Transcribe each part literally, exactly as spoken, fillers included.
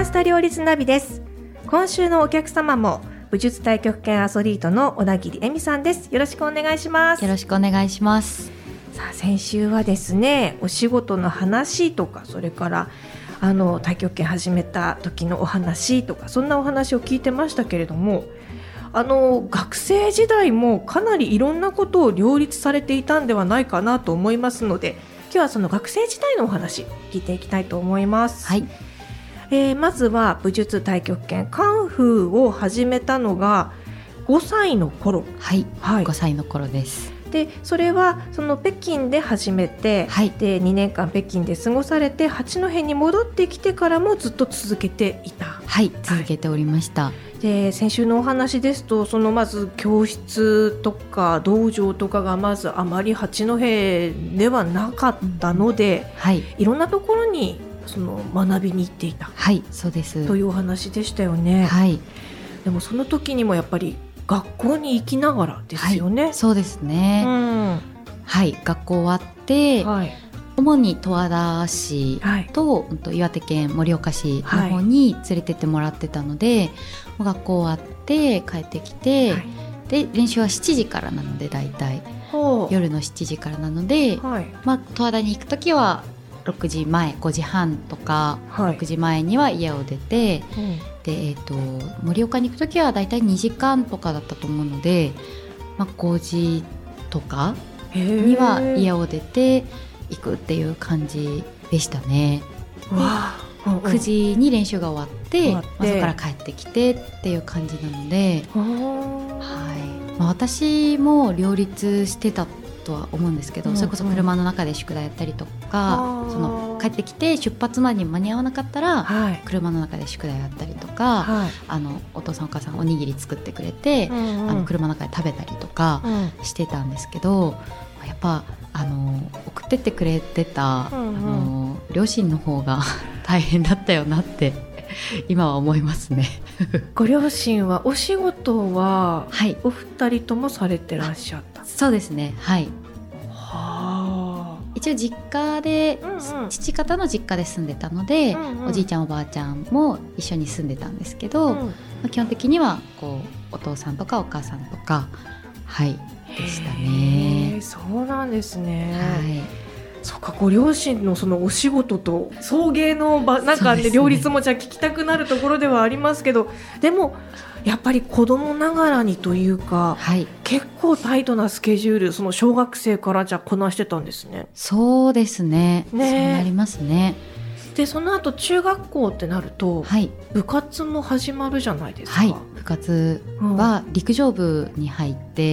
スタ両立ナビです。今週のお客様も武術太極拳アスリートの小田切恵美さんです。よろしくお願いします。 よろしくお願いします。 さあ、先週はですね、お仕事の話とか、それからあの太極拳始めた時のお話とか、そんなお話を聞いてましたけれども、あの学生時代もかなりいろんなことを両立されていたんではないかなと思いますので、今日はその学生時代のお話聞いていきたいと思います。 はい。 えー、まずは武術太極拳カンフーを始めたのがごさいの頃。 はい、 はい、 ごさいの頃です。 でそれはその北京で始めて、 はい、 でにねんかん北京で過ごされて八戸に戻ってきてからもずっと続けていた。 はい、続けておりました。はい、 で先週のお話ですと、そのまず教室とか道場とかがまずあまり八戸ではなかったので、うん、はい、いろんなところにその学びに行っていた。 はい、そうですというお話でしたよね。 はい、 でもその時にもやっぱり学校に行きながらですよね。 はい、そうですね、うん、はい、学校終わって、はい、主に十和田市と、はい、岩手県盛岡市の方に連れてってもらってたので、はい、学校終わって帰ってきて、はい、で練習はしちじからなので、だいたい夜のしちじからなので、はい、まあ、十和田に行く時はろくじまえ、ごじはんとか、はい、ろくじまえには家を出て、うん、でえー、と盛岡に行くときはだいたいにじかんとかだったと思うので、まあ、ごじとかには家を出て行くっていう感じでしたね。わあ、くじに練習が終わって、まあ、そこから帰ってきてっていう感じなので、はい、まあ、私も両立してたとは思うんですけど、うんうん、それこそ車の中で宿題やったりとか、その帰ってきて出発までに間に合わなかったら、はい、車の中で宿題やったりとか、はい、あのお父さんお母さんおにぎり作ってくれて、うんうん、あの車の中で食べたりとかしてたんですけど、うん、やっぱあの送ってってくれてた、うんうん、あの両親の方が大変だったよなって今は思いますね。 ご両親はお仕事はお二人ともされてらっしゃった？ そうですね、はい、はあ、一応実家で、うんうん、父方の実家で住んでたので、うんうん、おじいちゃんおばあちゃんも一緒に住んでたんですけど、うん、まあ、基本的にはこうお父さんとかお母さんとか、はい、でしたね。 へ、そうなんですね。はい、そうか、ご両親のそのお仕事と送迎の場なんか、ね、両立もじゃあ聞きたくなるところではありますけど、でもやっぱり子供ながらにというか、はい、結構タイトなスケジュール、その小学生からじゃこなしてたんですね。 そうですね、ね、そうなりますね。 でその後中学校ってなると、はい、部活も始まるじゃないですか。 はい、部活は陸上部に入って、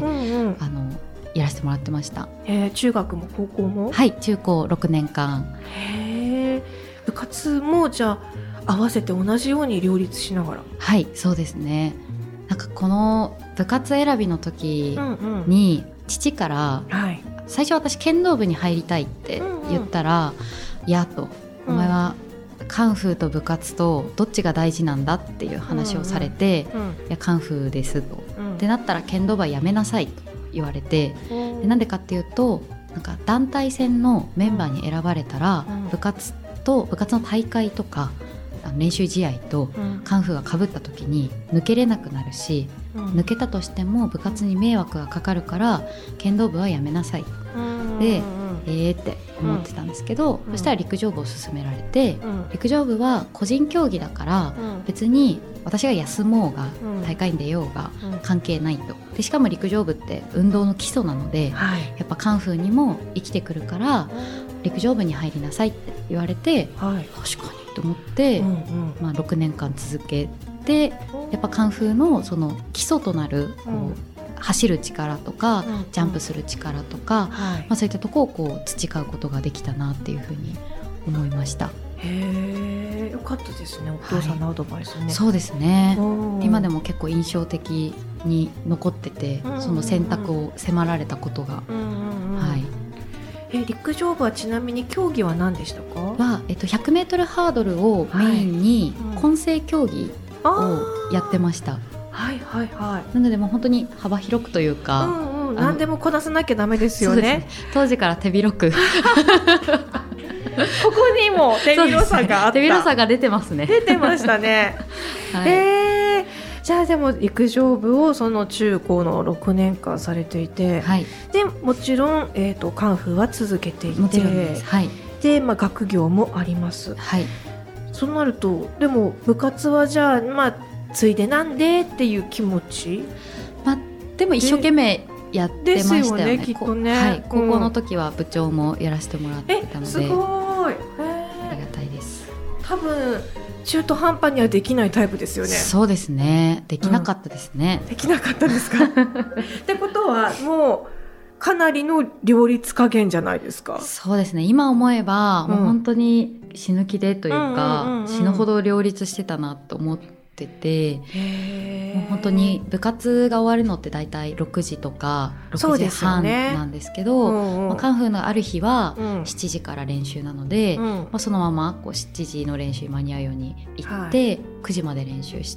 うんうんうん、あのやらせてもらってました。 えー、中学も高校も？ はい、中高ろくねんかん。 へー、部活もじゃあ合わせて同じように両立しながら？ はい、そうですね。なんかこの部活選びの時に父から、うんうん、はい、最初私剣道部に入りたいって言ったら、うんうん、いやと、お前はカンフーと部活とどっちが大事なんだっていう話をされて、うんうん、いやカンフーですと、うん、ってなったら剣道部はやめなさいと言われて、でなんでかっていうと、なんか団体戦のメンバーに選ばれたら、うん、部活と部活の大会とか練習試合とカンフーがかぶった時に抜けれなくなるし、うん、抜けたとしても部活に迷惑がかかるから剣道部はやめなさい、うん、でえーって思ってたんですけど、うん、そしたら陸上部を勧められて、うん、陸上部は個人競技だから、うん、別に私が休もうが、うん、大会に出ようが関係ないと。でしかも陸上部って運動の基礎なので、はい、やっぱカンフーにも生きてくるから陸上部に入りなさいって言われて、はい、確かにと思って、うんうん、まあ、ろくねんかん続けて、やっぱカンフーのその基礎となるこう、うん、走る力とか、うんうん、ジャンプする力とか、はい、まあ、そういったところをこう培うことができたなっていうふうに思いました。 へー、よかったですね、お父さんのアドバイスね。はい、 そうですね、今でも結構印象的に残ってて、うんうんうん、その選択を迫られたことが、うんうんうん、はい。 え陸上部はちなみに競技は何でしたか？ は、えっと、ひゃくメートルハードルをメインに混成競技をやってました。 はいはいはい。 なのでもう本当に幅広くというか、 うんうん、何でもこなさなきゃダメですよね。 そうですね、当時から手広くこにも手広さがあった、 ね、手広さが出てますね。 出てましたね、はい、えー、じゃあでも陸上部をその中高のろくねんかんされていて、はい、でもちろん、えーと、カンフーは続けていて、 もちろんです、はい、 で、まあ、学業もあります、はい、そうなるとでも部活はじゃあ、まあ、ついでなんでっていう気持ち、 まあ、でも一生懸命やってましたよね。 ですよね、きっとね、 はい、高校の時は部長もやらせてもらってたので、 すごい、えー、 ありがたいです。 多分中途半端にはできないタイプですよね。 そうですね、できなかったですね、 うん、できなかったですかってことはもうかなりの両立加減じゃないですか。 そうですね、今思えば、うん、もう本当に死ぬ気でというか、うんうんうんうん、死ぬほど両立してたなと思ってて、もう本当に部活が終わるのってだいたいろくじとかろくじはんなんですけど、うんうん、まあ、カンフーのある日はしちじから練習なので、うん、まあ、そのままこうしちじの練習間に合うように行って、はい、くじまで練習して、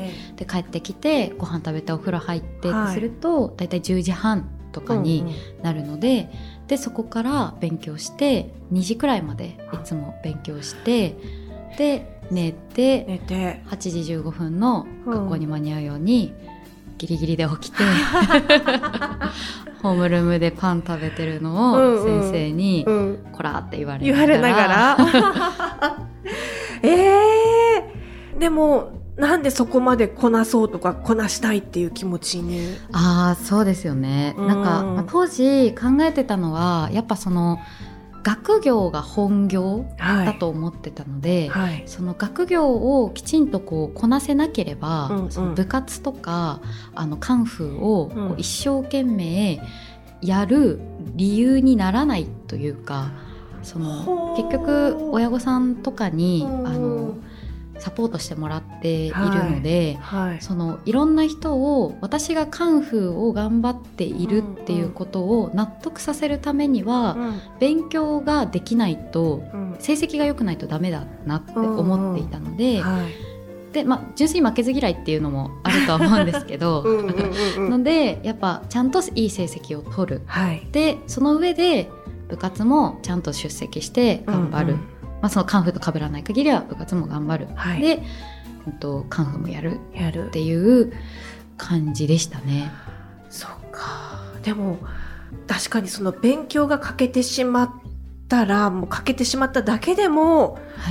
で帰ってきてご飯食べてお風呂入ってってすると、はい、だいたいじゅうじはんとかになるので、うんうん、でそこから勉強してにじくらいまでいつも勉強して、で寝て、寝てはちじじゅうごふんの学校に間に合うように、うん、ギリギリで起きてホームルームでパン食べてるのを先生に、うんうん、こらって言われながら、言われながらえー、でもなんでそこまでこなそうとかこなしたいっていう気持ちに。 ああ、そうですよね、うん、なんか、まあ、当時考えてたのはやっぱその学業が本業だと思ってたので、はいはい、その学業をきちんとこうこなせなければ、うんうん、その部活とかあのカンフーをこう一生懸命やる理由にならないというか、その結局親御さんとかにあのサポートしてもらっているので、はいはい、そのいろんな人を私がカンフーを頑張っているっていうことを納得させるためには、うんうん、勉強ができないと、うん、成績が良くないとダメだなって思っていたので、うんうん、はい、でまあ、純粋に負けず嫌いっていうのもあるとは思うんですけどうんうんうん、うん、のでやっぱちゃんといい成績を取る、はい、でその上で部活もちゃんと出席して頑張る、うんうん、まあ、そのカンフーと被らない限りは部活も頑張る、はい、で、うん、とカンフーもやるっていう感じでしたね。 そっか。でも確かにその勉強が欠けてしまったらもう欠けてしまっただけでも、はい、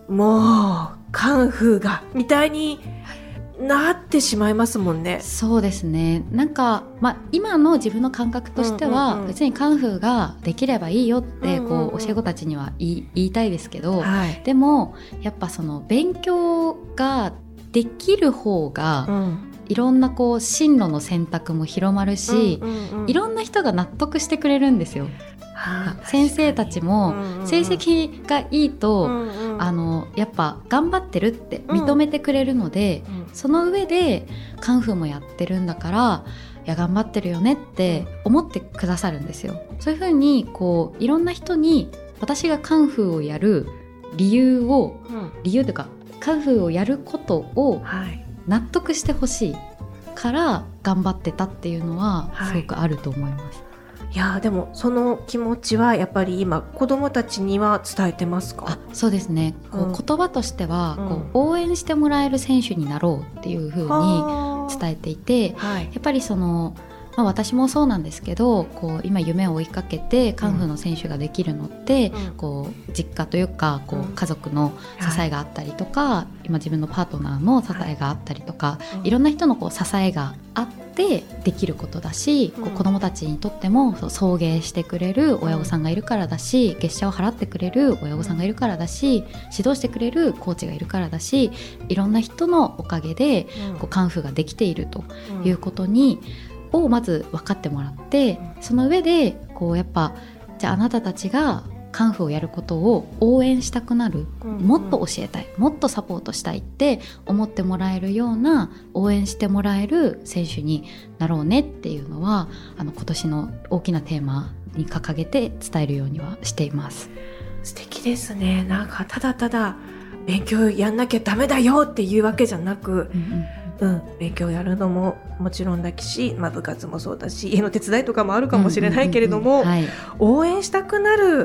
もうカンフーがみたいになってしまいますもんね。 そうですね、なんか、まあ、今の自分の感覚としては、うんうんうん、別にカンフーができればいいよってこう、うんうんうん、教え子たちには言い、言いたいですけど、はい、でもやっぱその勉強ができる方が、うん、いろんなこう進路の選択も広まるし、うんうんうん、いろんな人が納得してくれるんですよ。先生たちも成績がいいと、うんうん、あのやっぱ頑張ってるって認めてくれるので、うんうん、その上でカンフーもやってるんだからいや頑張ってるよねって思ってくださるんですよ。そういう風にこういろんな人に私がカンフーをやる理由を、うん、理由というかカンフーをやることを納得してほしいから頑張ってたっていうのはすごくあると思います、はい。 いやでもその気持ちはやっぱり今子どもたちには伝えてますか？ あ、そうですね、こう、うん、言葉としては、うん、こう応援してもらえる選手になろうっていう風に伝えていて、はい、やっぱりその、まあ、私もそうなんですけどこう今夢を追いかけてカンフーの選手ができるのって、うん、こう実家というかこう家族の支えがあったりとか、はい、今自分のパートナーの支えがあったりとか、はい、いろんな人のこう支えがあってできることだし、うん、こう子どもたちにとってもそう送迎してくれる親御さんがいるからだし、うん、月謝を払ってくれる親御さんがいるからだし、指導してくれるコーチがいるからだし、いろんな人のおかげで、うん、こうカンフーができているということに、うん、をまず分かってもらって、その上でこうやっぱじゃああなたたちがカンフーをやることを応援したくなる、うんうん、もっと教えたい、もっとサポートしたいって思ってもらえるような応援してもらえる選手になろうねっていうのはあの今年の大きなテーマに掲げて伝えるようにはしています。 素敵ですね。なんかただただ勉強やんなきゃダメだよっていうわけじゃなく、うんうんうん、勉強やるのももちろんだし、まあ、部活もそうだし家の手伝いとかもあるかもしれないけれども、応援したくなる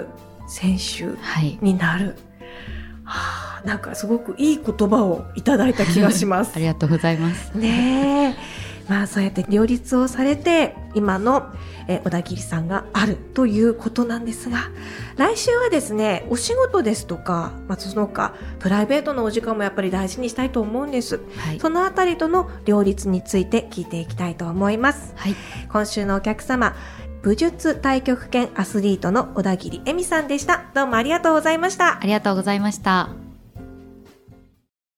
選手になる、はい、はあ、なんかすごくいい言葉をいただいた気がしますありがとうございますねえ。まあ、そうやって両立をされて今のえ小田切さんがあるということなんですが、来週はですね、お仕事ですとか、まあ、その他プライベートのお時間もやっぱり大事にしたいと思うんです、はい、そのあたりとの両立について聞いていきたいと思います、はい、今週のお客様、武術太極拳アスリートの小田切恵美さんでした。どうもありがとうございました。 ありがとうございました。